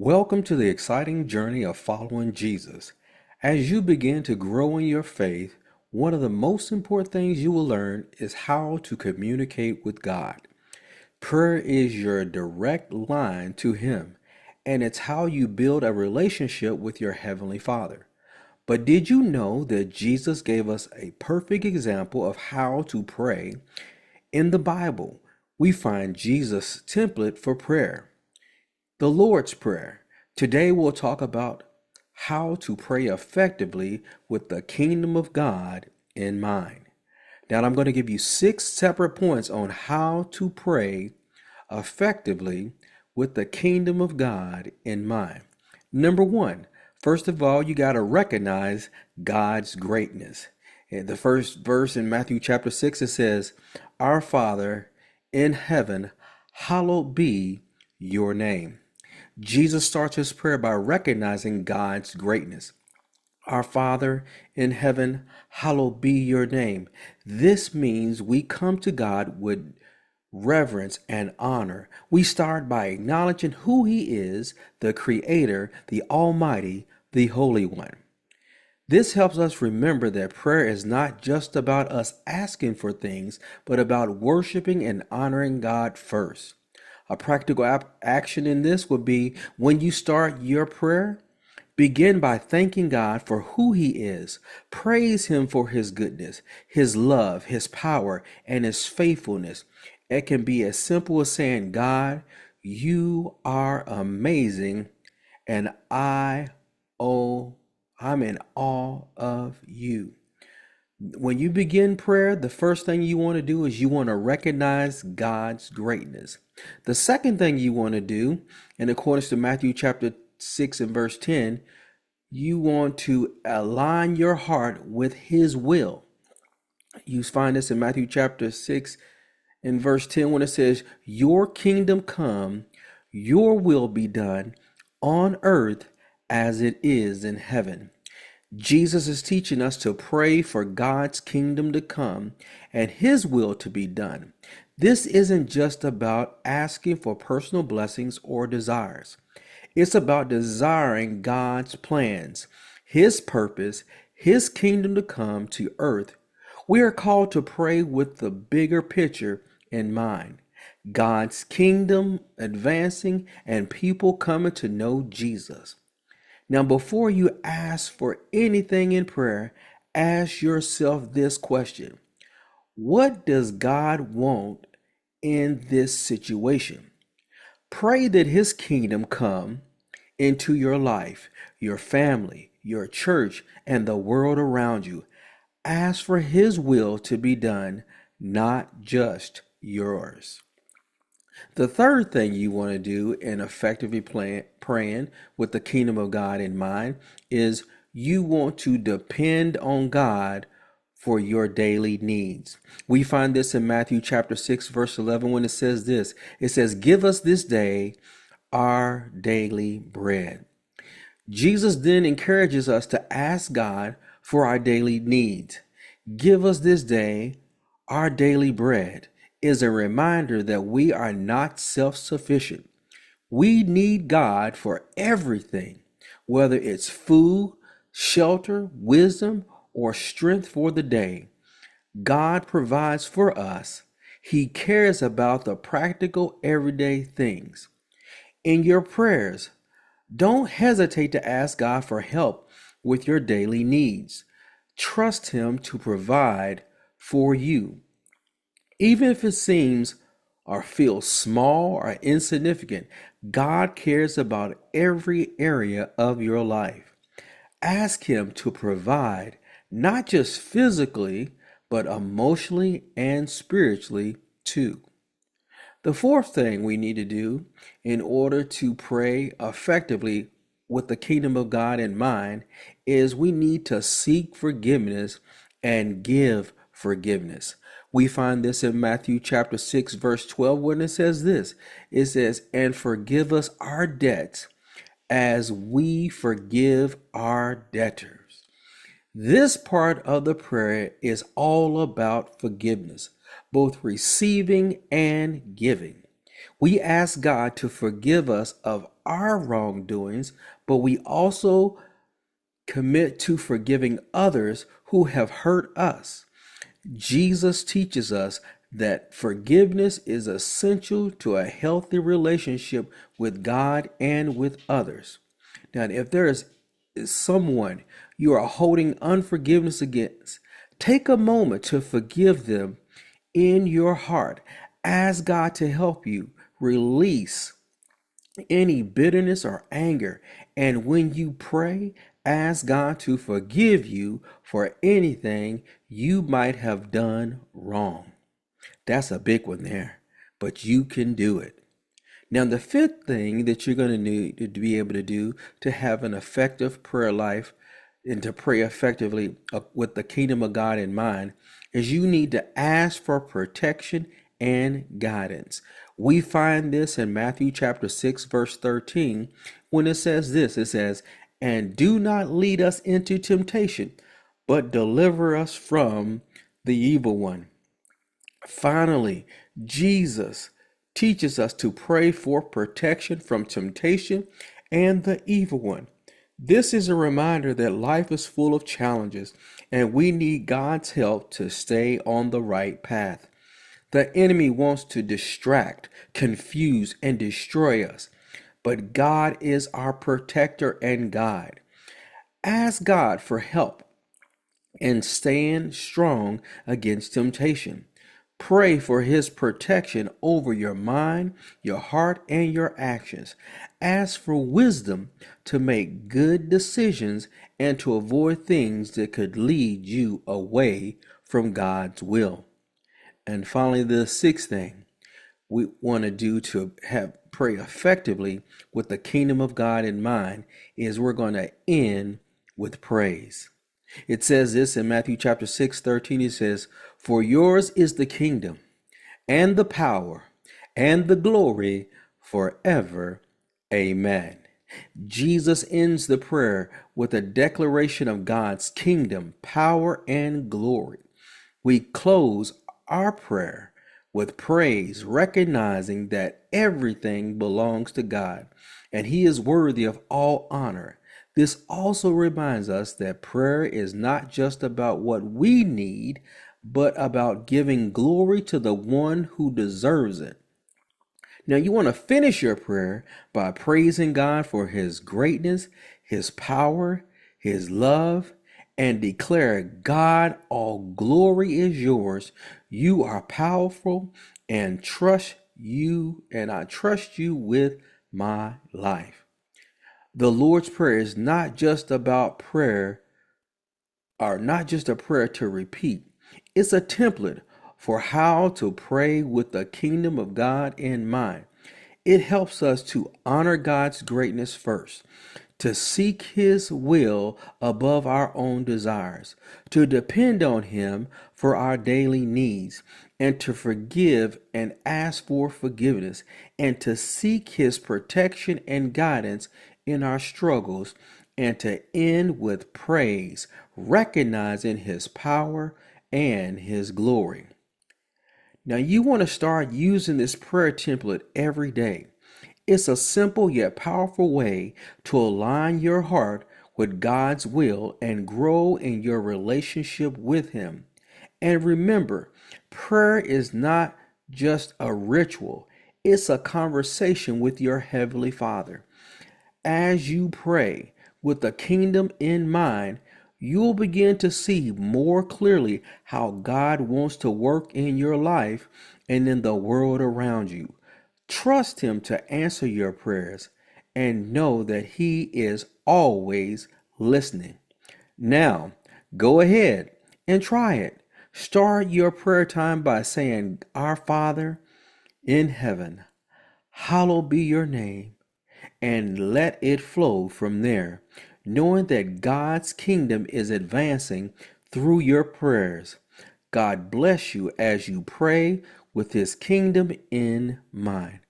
Welcome to the exciting journey of following Jesus. As you begin to grow in your faith, one of the most important things you will learn is how to communicate with God. Prayer is your direct line to Him, and it's how you build a relationship with your Heavenly Father. But did you know that Jesus gave us a perfect example of how to pray? In the Bible, we find Jesus' template for prayer. The Lord's Prayer. Today we'll talk about how to pray effectively with the kingdom of God in mind. Now I'm going to give you 6 separate points on how to pray effectively with the kingdom of God in mind. Number 1, first of all, you got to recognize God's greatness. In the first verse in Matthew chapter 6, it says, "Our Father in heaven, hallowed be your name." Jesus starts his prayer by recognizing God's greatness. Our Father in heaven, hallowed be your name. This means we come to God with reverence and honor. We start by acknowledging who He is, the Creator, the Almighty, the Holy One. This helps us remember that prayer is not just about us asking for things, but about worshiping and honoring God first. A practical action in this would be when you start your prayer, begin by thanking God for who He is. Praise Him for His goodness, His love, His power, and His faithfulness. It can be as simple as saying, "God, you are amazing, and I'm in awe of you." When you begin prayer, the first thing you want to do is you want to recognize God's greatness. The second thing you want to do, in accordance to Matthew chapter 6 and verse 10, you want to align your heart with His will. You find this in Matthew chapter 6 and verse 10 when it says, "Your kingdom come, your will be done on earth as it is in heaven." Jesus is teaching us to pray for God's kingdom to come and His will to be done. This isn't just about asking for personal blessings or desires. It's about desiring God's plans, His purpose, His kingdom to come to earth. We are called to pray with the bigger picture in mind. God's kingdom advancing and people coming to know Jesus. Now, before you ask for anything in prayer, ask yourself this question: what does God want in this situation? Pray that His kingdom come into your life, your family, your church, and the world around you. Ask for His will to be done, not just yours. The third thing you want to do in effectively praying with the kingdom of God in mind is you want to depend on God for your daily needs. We find this in Matthew chapter 6, verse 11, when it says this. It says, "Give us this day our daily bread." Jesus then encourages us to ask God for our daily needs. "Give us this day our daily bread" is a reminder that we are not self-sufficient. We need God for everything, whether it's food, shelter, wisdom, or strength for the day. God provides for us. He cares about the practical, everyday things. In your prayers, don't hesitate to ask God for help with your daily needs. Trust Him to provide for you. Even if it seems or feels small or insignificant, God cares about every area of your life. Ask Him to provide, not just physically, but emotionally and spiritually too. The fourth thing we need to do in order to pray effectively with the kingdom of God in mind is we need to seek forgiveness and give forgiveness. We find this in Matthew chapter 6, verse 12, when it says this. It says, "And forgive us our debts as we forgive our debtors." This part of the prayer is all about forgiveness, both receiving and giving. We ask God to forgive us of our wrongdoings, but we also commit to forgiving others who have hurt us. Jesus teaches us that forgiveness is essential to a healthy relationship with God and with others. Now, if there is someone you are holding unforgiveness against, take a moment to forgive them in your heart. Ask God to help you release any bitterness or anger. And when you pray, ask God to forgive you for anything you might have done wrong. That's a big one there, but you can do it. Now, the fifth thing that you're going to need to be able to do to have an effective prayer life and to pray effectively with the kingdom of God in mind is you need to ask for protection and guidance. We find this in Matthew chapter 6, verse 13, when it says this, it says, "And do not lead us into temptation, but deliver us from the evil one." Finally, Jesus teaches us to pray for protection from temptation and the evil one. This is a reminder that life is full of challenges and we need God's help to stay on the right path. The enemy wants to distract, confuse, and destroy us, but God is our protector and guide. Ask God for help and stand strong against temptation. Pray for his protection over your mind, your heart, and your actions. Ask for wisdom to make good decisions and to avoid things that could lead you away from God's will. And finally, the sixth thing we want to do to pray effectively with the kingdom of God in mind is we're going to end with praise. It says this in Matthew chapter 6:13. It says, "For yours is the kingdom and the power and the glory forever. Amen." Jesus ends the prayer with a declaration of God's kingdom, power, and glory. We close our prayer with praise, recognizing that everything belongs to God and he is worthy of all honor. This also reminds us that prayer is not just about what we need, but about giving glory to the one who deserves it. Now, you want to finish your prayer by praising God for his greatness, his power, his love, and declare, "God, all glory is yours. You are powerful and I trust you with my life." The Lord's Prayer is not just about prayer, or not just a prayer to repeat. It's a template for how to pray with the kingdom of God in mind. It helps us to honor God's greatness first, to seek his will above our own desires, to depend on him for our daily needs, and to forgive and ask for forgiveness, and to seek his protection and guidance in our struggles, and to end with praise, recognizing his power and his glory. Now, you want to start using this prayer template every day. It's a simple yet powerful way to align your heart with God's will and grow in your relationship with him. And remember, prayer is not just a ritual, it's a conversation with your Heavenly Father. As you pray with the kingdom in mind, you'll begin to see more clearly how God wants to work in your life and in the world around you. Trust him to answer your prayers and know that he is always listening. Now, go ahead and try it. Start your prayer time by saying, "Our Father in heaven, hallowed be your name," and let it flow from there, knowing that God's kingdom is advancing through your prayers. God bless you as you pray with his kingdom in mind.